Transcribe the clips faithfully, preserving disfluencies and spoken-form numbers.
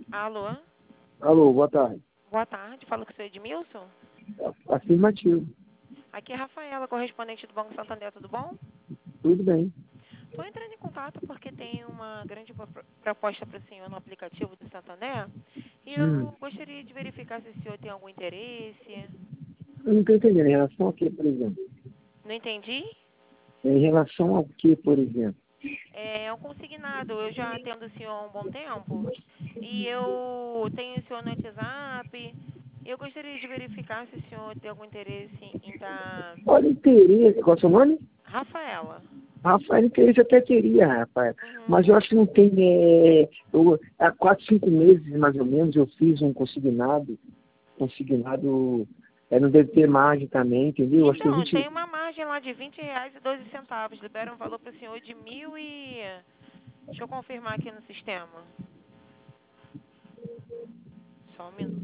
Alô? Alô, boa tarde. Boa tarde, falo com o senhor Edmilson. Afirmativo. Aqui é a Rafaela, correspondente do Banco Santander, tudo bom? Tudo bem. Estou entrando em contato porque tem uma grande pro- proposta para o senhor no aplicativo do Santander e Hum, eu gostaria de verificar se o senhor tem algum interesse. eu não estou entendendo. Em relação ao que, por exemplo? Não entendi? Em relação ao que, por exemplo? É um consignado, eu já atendo o senhor há um bom tempo e eu tenho o senhor no WhatsApp. Eu gostaria de verificar se o senhor tem algum interesse em estar... Olha, interesse. Qual é o seu nome? Rafaela. Rafael, interesse até teria, Rafael. Uhum. Mas eu acho que não tem. É, eu, há quatro, cinco meses, mais ou menos, eu fiz um consignado. Consignado. É, não deve ter margem também, entendeu? Eu acho que a Então, gente. tem uma margem lá de vinte reais e doze centavos. Libera um valor para o senhor de mil e... Deixa eu confirmar aqui no sistema. Só um minuto.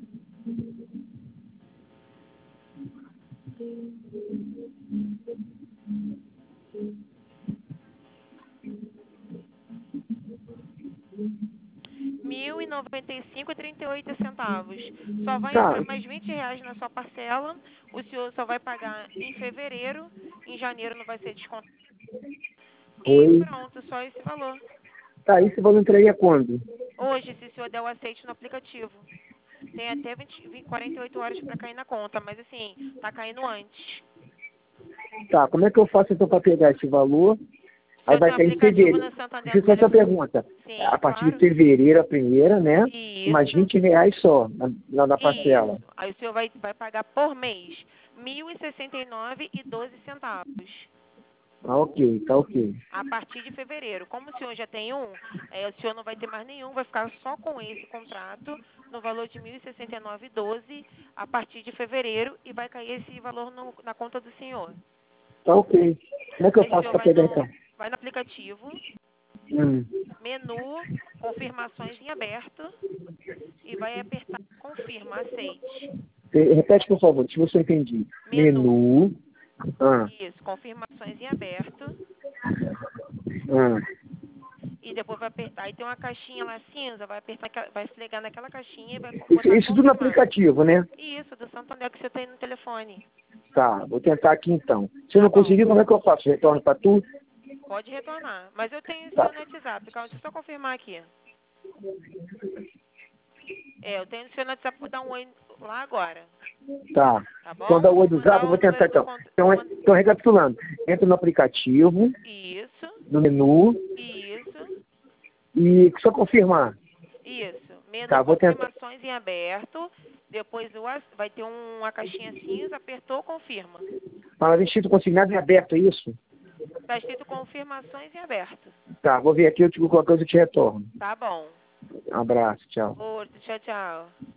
Mil e noventa e cinco e trinta e oito centavos. Só vai Tá. entrar mais vinte reais na sua parcela. O senhor só vai pagar em fevereiro. Em janeiro não vai ser descontado. E Foi. pronto, só esse valor. Tá, isso você entregar quando? Hoje, se o senhor der o aceite no aplicativo. Tem até vinte, vinte, quarenta e oito horas para cair na conta. Mas assim, tá caindo antes. Tá, como é que eu faço então para pegar esse valor? O Aí senhor tem vai um cair em aplicativo fevereiro. no Santander Deixa no eu só essa telefone? pergunta. A Sim, partir de claro. fevereiro, a primeira, né? Mais Isso, vinte reais só na, na, na parcela. isso. Aí o senhor vai, vai pagar por mês mil e sessenta e nove e doze centavos. Ah, ok, tá ok. A partir de fevereiro. Como o senhor já tem um, é, o senhor não vai ter mais nenhum, vai ficar só com esse contrato no valor de mil e sessenta e nove e doze a partir de fevereiro e vai cair esse valor no- na conta do senhor. Tá ok. Como é que eu Aí o faço senhor para vai pegar então? no, vai no aplicativo, Hum. menu, confirmações em aberto e vai apertar confirma, aceite. Re- Repete, por favor, deixa eu ver se eu entendi. Menu, Menu. Ah, isso, confirmações em aberto. ah. E depois vai apertar. Aí tem uma caixinha lá cinza, vai apertar, aquela- vai esfregar naquela caixinha e vai co- Isso, botar isso tudo no confirmar. aplicativo, né? Isso, do Santander que você tem no telefone. Tá, vou tentar aqui então. Se eu Tá não bom. conseguir, como é que eu faço? Retorno para tu? Pode retornar. Mas eu tenho o Tá, seu no WhatsApp. Calma, deixa eu só confirmar aqui. É, eu tenho o seu no WhatsApp, vou dar um oi lá agora. tá. Tá Então dá bom? o Vou WhatsApp, mandar eu o vou tentar número do então. conto. Então, Vou é- mandar... então recapitulando. Entra no aplicativo, Isso, no menu, isso, e só confirmar. isso. Menu Tá, vou tentar. confirmações em aberto. Depois o ac- vai ter um- uma caixinha cinza, apertou, confirma. Fala, vestido consignado em aberto, é isso? Tá escrito confirmações em aberto. Tá, vou ver aqui, eu te, qualquer coisa eu te retorno. Tá bom. Um abraço, tchau. Outro, tchau, tchau.